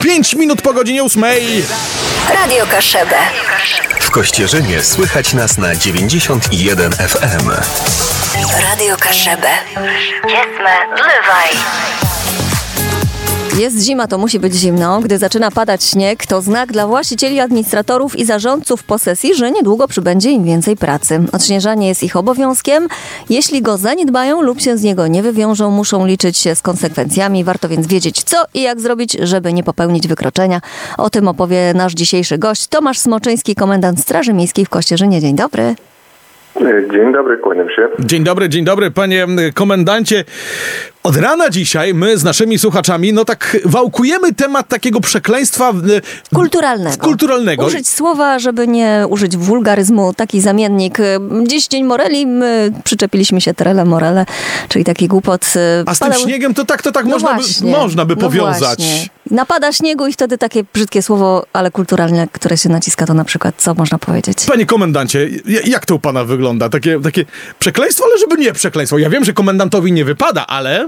5 minut po godzinie 8. Radio Kaszebę. W Kościerzynie słychać nas na 91 FM. Radio Kaszebę. Jasne, zlewaj. Jest zima, to musi być zimno. Gdy zaczyna padać śnieg, to znak dla właścicieli, administratorów i zarządców posesji, że niedługo przybędzie im więcej pracy. Odśnieżanie jest ich obowiązkiem. Jeśli go zaniedbają lub się z niego nie wywiążą, muszą liczyć się z konsekwencjami. Warto więc wiedzieć, co i jak zrobić, żeby nie popełnić wykroczenia. O tym opowie nasz dzisiejszy gość, Tomasz Smoczyński, komendant Straży Miejskiej w Kościerzynie. Dzień dobry. Dzień dobry, kłaniam się. Dzień dobry, panie komendancie. Od rana dzisiaj my z naszymi słuchaczami, tak wałkujemy temat takiego przekleństwa kulturalnego. Użyć słowa, żeby nie użyć wulgaryzmu, taki zamiennik. Dziś Dzień Moreli, my przyczepiliśmy się trele morele, czyli taki głupot. A z tym śniegiem to tak można by powiązać. Właśnie. Napada śniegu i wtedy takie brzydkie słowo, ale kulturalne, które się naciska, to na przykład co można powiedzieć? Panie komendancie, jak to u pana wygląda? Takie przekleństwo, ale żeby nie przekleństwo. Ja wiem, że komendantowi nie wypada, ale...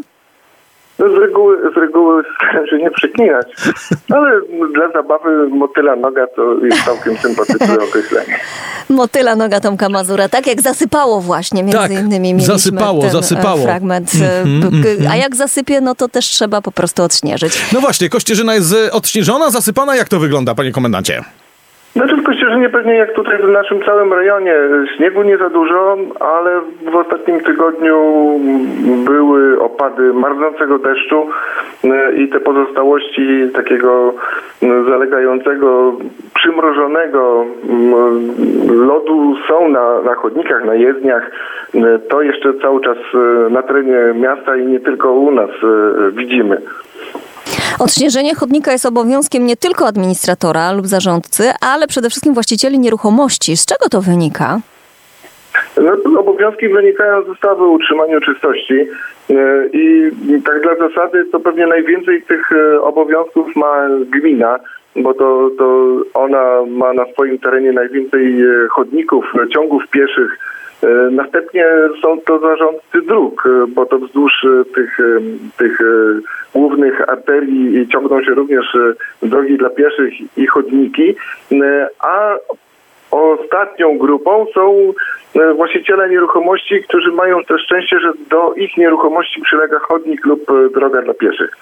Z reguły staram się nie przeklinać, ale dla zabawy motyla noga to jest całkiem sympatyczne określenie. Motyla noga Tomka Mazura, tak jak zasypało właśnie, między innymi mieliśmy zasypało. Fragment. A jak zasypie, no to też trzeba po prostu odśnieżyć. No właśnie, Kościerzyna jest odśnieżona, zasypana. Jak to wygląda, panie komendancie? Znaczy w Kościerzynie pewnie jak tutaj w naszym całym rejonie śniegu nie za dużo, ale w ostatnim tygodniu były opady marznącego deszczu i te pozostałości takiego zalegającego, przymrożonego lodu są na chodnikach, na jezdniach. To jeszcze cały czas na terenie miasta i nie tylko u nas widzimy. Odśnieżenie chodnika jest obowiązkiem nie tylko administratora lub zarządcy, ale przede wszystkim właścicieli nieruchomości. Z czego to wynika? Obowiązki wynikają z ustawy o utrzymaniu czystości i tak dla zasady to pewnie najwięcej tych obowiązków ma gmina, bo to ona ma na swoim terenie najwięcej chodników, ciągów pieszych. Następnie są to zarządcy dróg, bo to wzdłuż tych głównych arterii ciągną się również drogi dla pieszych i chodniki, a ostatnią grupą są właściciele nieruchomości, którzy mają to szczęście, że do ich nieruchomości przylega chodnik lub droga dla pieszych.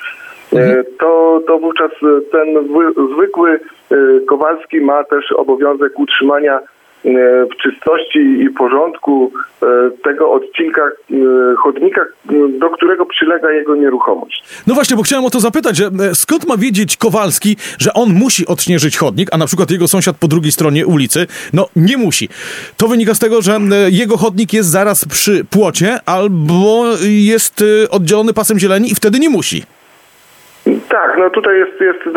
To wówczas ten zwykły Kowalski ma też obowiązek utrzymania w czystości i porządku tego odcinka chodnika, do którego przylega jego nieruchomość. No właśnie, bo chciałem o to zapytać, że skąd ma wiedzieć Kowalski, że on musi odśnieżyć chodnik, a na przykład jego sąsiad po drugiej stronie ulicy, nie musi. To wynika z tego, że jego chodnik jest zaraz przy płocie albo jest oddzielony pasem zieleni i wtedy nie musi. Tak, tutaj jest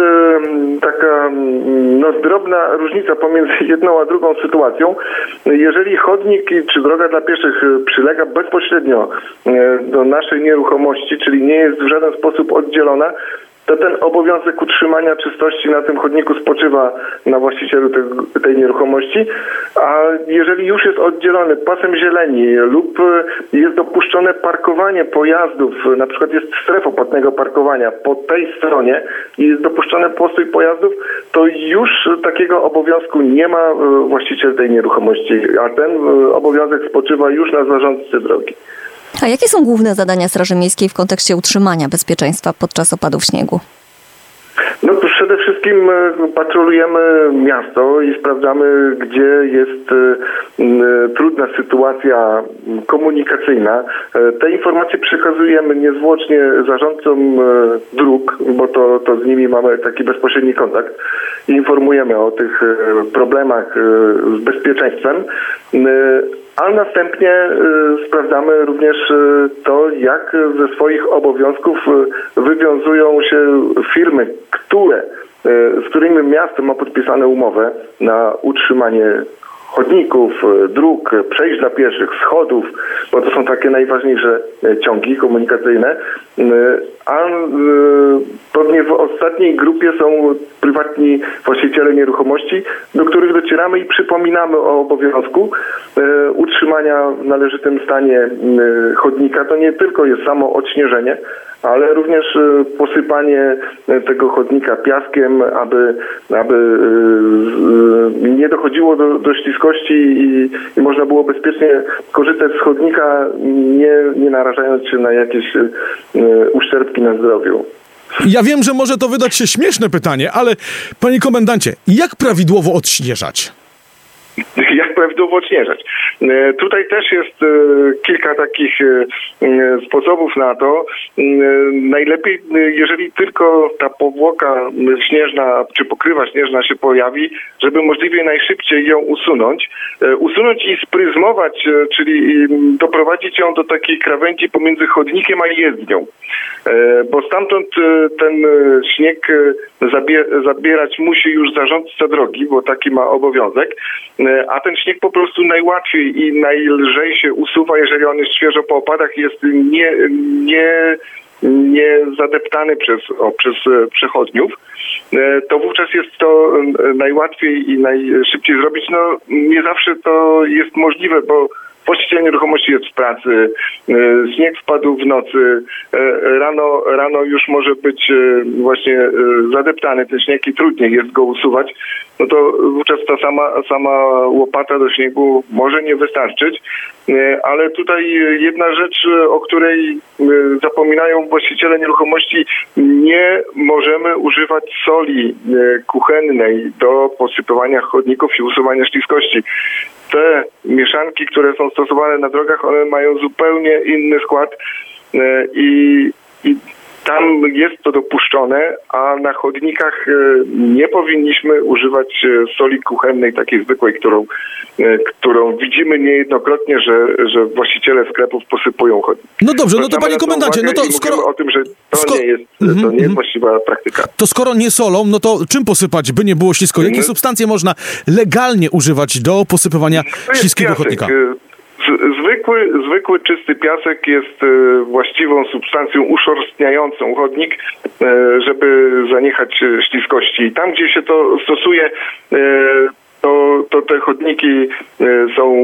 taka drobna różnica pomiędzy jedną a drugą sytuacją. Jeżeli chodnik czy droga dla pieszych przylega bezpośrednio do naszej nieruchomości, czyli nie jest w żaden sposób oddzielona, to ten obowiązek utrzymania czystości na tym chodniku spoczywa na właścicielu tej nieruchomości, a jeżeli już jest oddzielony pasem zieleni lub jest dopuszczone parkowanie pojazdów, na przykład jest strefa płatnego parkowania po tej stronie i jest dopuszczony postój pojazdów, to już takiego obowiązku nie ma właściciel tej nieruchomości, a ten obowiązek spoczywa już na zarządcy drogi. A jakie są główne zadania Straży Miejskiej w kontekście utrzymania bezpieczeństwa podczas opadów śniegu? Przede wszystkim patrolujemy miasto i sprawdzamy, gdzie jest trudna sytuacja komunikacyjna. Te informacje przekazujemy niezwłocznie zarządcom dróg, bo to z nimi mamy taki bezpośredni kontakt. Informujemy o tych problemach z bezpieczeństwem, a następnie sprawdzamy również to, jak ze swoich obowiązków wywiązują się firmy, z którymi miasto ma podpisane umowę na utrzymanie chodników, dróg, przejść dla pieszych, schodów, bo to są takie najważniejsze ciągi komunikacyjne, a pewnie w ostatniej grupie są prywatni właściciele nieruchomości, do których docieramy i przypominamy o obowiązku utrzymania w należytym stanie chodnika. To nie tylko jest samo odśnieżenie, ale również posypanie tego chodnika piaskiem, aby nie dochodziło do śliskości i można było bezpiecznie korzystać z chodnika, nie narażając się na jakieś uszczerbki na zdrowiu. Ja wiem, że może to wydać się śmieszne pytanie, ale panie komendancie, jak prawidłowo odśnieżać? Jak prawidłowo odśnieżać? Tutaj też jest kilka takich sposobów na to. Najlepiej, jeżeli tylko ta powłoka śnieżna czy pokrywa śnieżna się pojawi, żeby możliwie najszybciej ją usunąć. Usunąć i spryzmować, czyli doprowadzić ją do takiej krawędzi pomiędzy chodnikiem a jezdnią. Bo stamtąd ten śnieg zabierać musi już zarządca drogi, bo taki ma obowiązek, a ten śnieg po prostu najłatwiej i najlżej się usuwa, jeżeli on jest świeżo po opadach, jest nie zadeptany przez przechodniów, to wówczas jest to najłatwiej i najszybciej zrobić. No nie zawsze to jest możliwe, bo właściciel nieruchomości jest w pracy, śnieg spadł w nocy, rano już może być właśnie zadeptany ten śnieg i trudniej jest go usuwać, no to wówczas ta sama łopata do śniegu może nie wystarczyć, ale tutaj jedna rzecz, o której zapominają właściciele nieruchomości, nie możemy używać soli kuchennej do posypywania chodników i usuwania śliskości. Te mieszanki, które są stosowane na drogach, one mają zupełnie inny skład i tam jest to dopuszczone, a na chodnikach nie powinniśmy używać soli kuchennej, takiej zwykłej, którą widzimy niejednokrotnie, że właściciele sklepów posypują chodnik. No dobrze, no to panie komendancie, no to skoro... o tym, że to nie jest właściwa praktyka. To skoro nie solą, no to czym posypać, by nie było ślisko? Jakie substancje można legalnie używać do posypywania śliskiego chodnika? Zwykły czysty piasek jest właściwą substancją uszorstniającą chodnik, żeby zaniechać śliskości. Tam, gdzie się to stosuje, to te chodniki są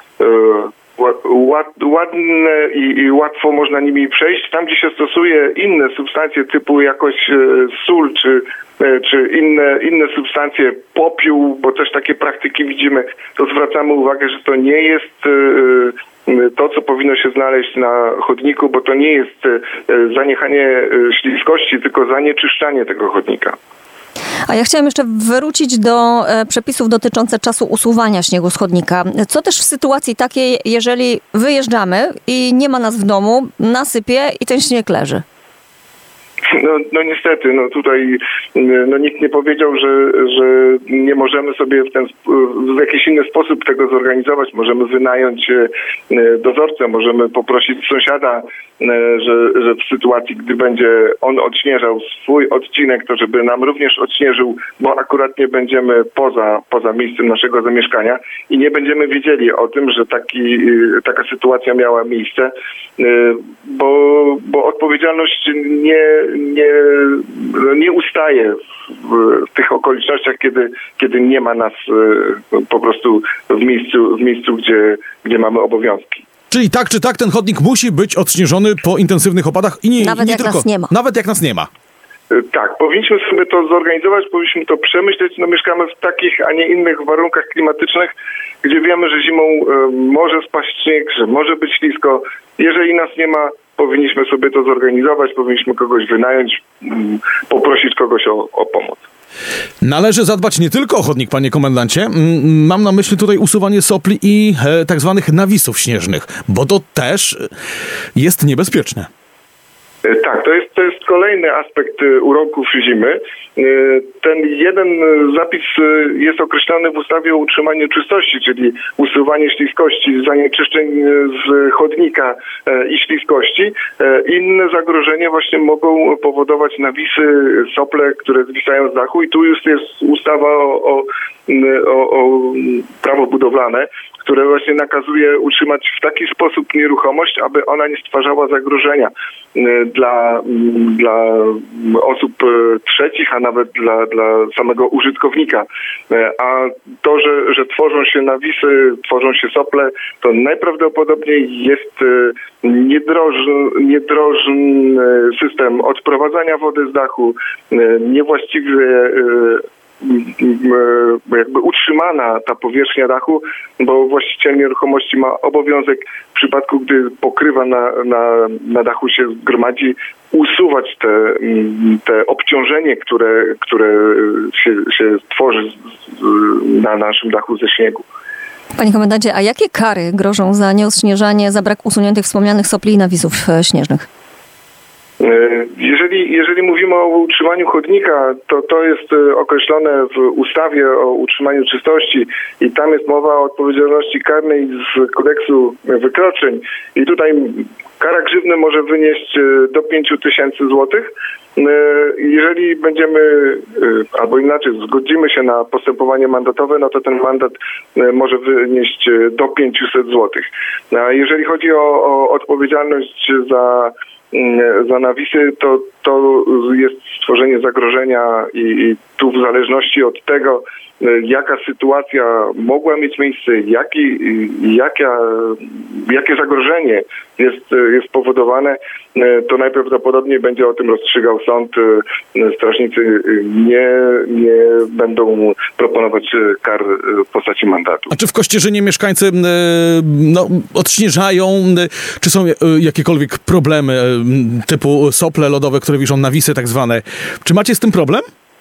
ładne i łatwo można nimi przejść. Tam, gdzie się stosuje inne substancje typu jakoś sól czy inne substancje, popiół, bo też takie praktyki widzimy, to zwracamy uwagę, że to nie jest to, co powinno się znaleźć na chodniku, bo to nie jest zaniechanie śliskości, tylko zanieczyszczanie tego chodnika. A ja chciałam jeszcze wrócić do przepisów dotyczących czasu usuwania śniegu z chodnika. Co też w sytuacji takiej, jeżeli wyjeżdżamy i nie ma nas w domu, nasypie i ten śnieg leży? No niestety, tutaj nikt nie powiedział, że nie możemy sobie w jakiś inny sposób tego zorganizować. Możemy wynająć dozorcę, możemy poprosić sąsiada, że w sytuacji, gdy będzie on odśnieżał swój odcinek, to żeby nam również odśnieżył, bo akurat nie będziemy poza miejscem naszego zamieszkania i nie będziemy wiedzieli o tym, że taka sytuacja miała miejsce, bo odpowiedzialność nie ustaje w tych okolicznościach, kiedy nie ma nas po prostu w miejscu, gdzie mamy obowiązki. Czyli tak czy tak ten chodnik musi być odśnieżony po intensywnych opadach i nie nawet jak tylko. Nas nie ma. Nawet jak nas nie ma. Tak, powinniśmy sobie to zorganizować, powinniśmy to przemyśleć. Mieszkamy w takich, a nie innych warunkach klimatycznych, gdzie wiemy, że zimą może spaść śnieg, że może być ślisko. Jeżeli nas nie ma, powinniśmy sobie to zorganizować, powinniśmy kogoś wynająć, poprosić kogoś o pomoc. Należy zadbać nie tylko o chodnik, panie komendancie. Mam na myśli tutaj usuwanie sopli i tak zwanych nawisów śnieżnych, bo to też jest niebezpieczne. Tak, to jest kolejny aspekt uroków zimy. Ten jeden zapis jest określony w ustawie o utrzymaniu czystości, czyli usuwanie śliskości, zanieczyszczeń z chodnika i śliskości. Inne zagrożenia właśnie mogą powodować nawisy, sople, które zwisają z dachu i tu już jest ustawa o prawo budowlane, które właśnie nakazuje utrzymać w taki sposób nieruchomość, aby ona nie stwarzała zagrożenia dla osób trzecich, a nawet dla samego użytkownika. A to, że tworzą się nawisy, tworzą się sople, to najprawdopodobniej jest niedrożny system odprowadzania wody z dachu, niewłaściwie jakby utrzymana ta powierzchnia dachu, bo właściciel nieruchomości ma obowiązek w przypadku, gdy pokrywa na dachu się zgromadzi, usuwać te obciążenie, które się tworzy na naszym dachu ze śniegu. Panie komendancie, a jakie kary grożą za nieodśnieżanie, za brak usuniętych wspomnianych sopli i nawisów śnieżnych? Jeżeli mówimy o utrzymaniu chodnika, to jest określone w ustawie o utrzymaniu czystości i tam jest mowa o odpowiedzialności karnej z kodeksu wykroczeń i tutaj kara grzywny może wynieść do 5 000 złotych. Jeżeli będziemy, albo inaczej, zgodzimy się na postępowanie mandatowe, no to ten mandat może wynieść do 500 złotych. A jeżeli chodzi o odpowiedzialność za nawisy, to jest stworzenie zagrożenia i tu w zależności od tego, jaka sytuacja mogła mieć miejsce, jakie zagrożenie jest powodowane, to najprawdopodobniej będzie o tym rozstrzygał sąd. Strażnicy nie będą proponować kar w postaci mandatu. A czy w Kościerzynie mieszkańcy odśnieżają? Czy są jakiekolwiek problemy typu sople lodowe, które wiszą, nawisy tak zwane? Czy macie z tym problem?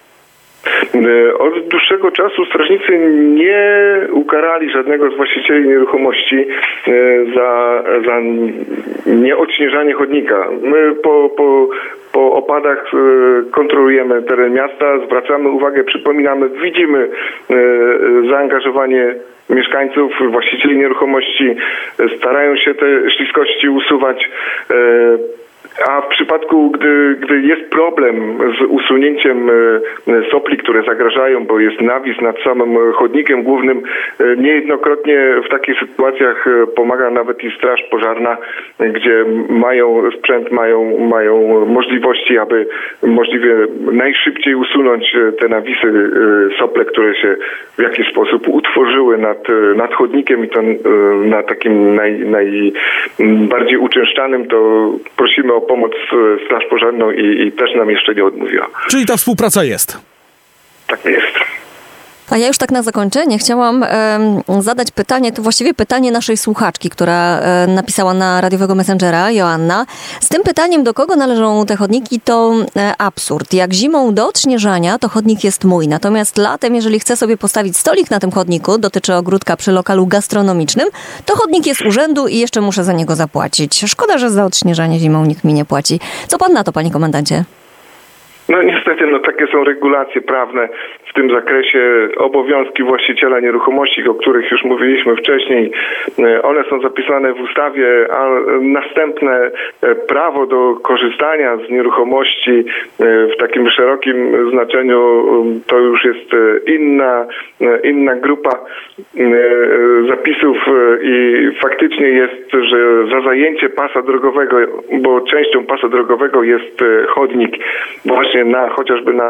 Od dłuższego czasu strażnicy nie ukarali żadnego z właścicieli nieruchomości za nieodśnieżanie chodnika. My po opadach kontrolujemy teren miasta, zwracamy uwagę, przypominamy, widzimy zaangażowanie mieszkańców, właścicieli nieruchomości, starają się te śliskości usuwać. A w przypadku, gdy jest problem z usunięciem sopli, które zagrażają, bo jest nawis nad samym chodnikiem głównym, niejednokrotnie w takich sytuacjach pomaga nawet i straż pożarna, gdzie mają sprzęt, mają możliwości, aby możliwie najszybciej usunąć te nawisy, sople, które się w jakiś sposób utworzyły nad chodnikiem i to na takim najbardziej uczęszczanym, to prosimy o pomoc straż pożarną i też nam jeszcze nie odmówiła. Czyli ta współpraca jest? Tak jest. A ja już tak na zakończenie chciałam zadać pytanie, to właściwie pytanie naszej słuchaczki, która napisała na radiowego messengera, Joanna. Z tym pytaniem, do kogo należą te chodniki, to absurd. Jak zimą do odśnieżania, to chodnik jest mój. Natomiast latem, jeżeli chcę sobie postawić stolik na tym chodniku, dotyczy ogródka przy lokalu gastronomicznym, to chodnik jest urzędu i jeszcze muszę za niego zapłacić. Szkoda, że za odśnieżanie zimą nikt mi nie płaci. Co pan na to, panie komendancie? No niestety, takie są regulacje prawne w tym zakresie, obowiązki właściciela nieruchomości, o których już mówiliśmy wcześniej. One są zapisane w ustawie, a następne prawo do korzystania z nieruchomości w takim szerokim znaczeniu to już jest inna grupa zapisów i faktycznie jest, że za zajęcie pasa drogowego, bo częścią pasa drogowego jest chodnik, właśnie chociażby na...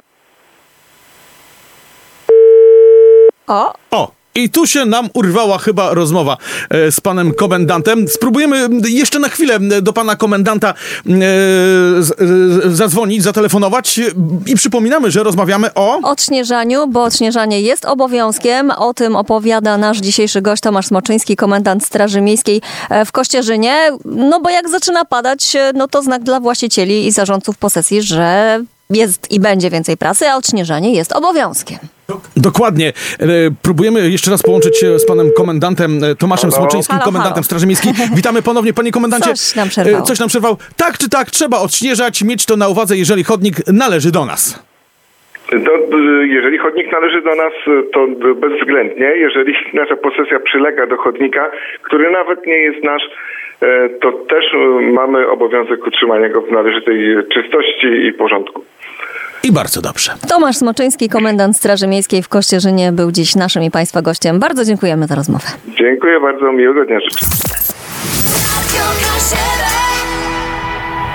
O! I tu się nam urwała chyba rozmowa z panem komendantem. Spróbujemy jeszcze na chwilę do pana komendanta zadzwonić, zatelefonować i przypominamy, że rozmawiamy o odśnieżaniu, bo odśnieżanie jest obowiązkiem. O tym opowiada nasz dzisiejszy gość Tomasz Smoczyński, komendant Straży Miejskiej w Kościerzynie. No bo jak zaczyna padać, no to znak dla właścicieli i zarządców posesji, że jest i będzie więcej pracy, a odśnieżanie jest obowiązkiem. Dokładnie. Próbujemy jeszcze raz połączyć się z panem komendantem Tomaszem Smoczyńskim, komendantem Straży Miejskiej. Witamy ponownie, panie komendancie. Coś nam przerwało. Tak czy tak, trzeba odśnieżać, mieć to na uwadze, jeżeli chodnik należy do nas. Jeżeli chodnik należy do nas, to bezwzględnie. Jeżeli nasza posesja przylega do chodnika, który nawet nie jest nasz, to też mamy obowiązek utrzymania go w należytej czystości i porządku. I bardzo dobrze. Tomasz Smoczyński, komendant Straży Miejskiej w Kościerzynie, był dziś naszym i państwa gościem. Bardzo dziękujemy za rozmowę. Dziękuję bardzo, miłego dnia życzę. Radio Kaszebę.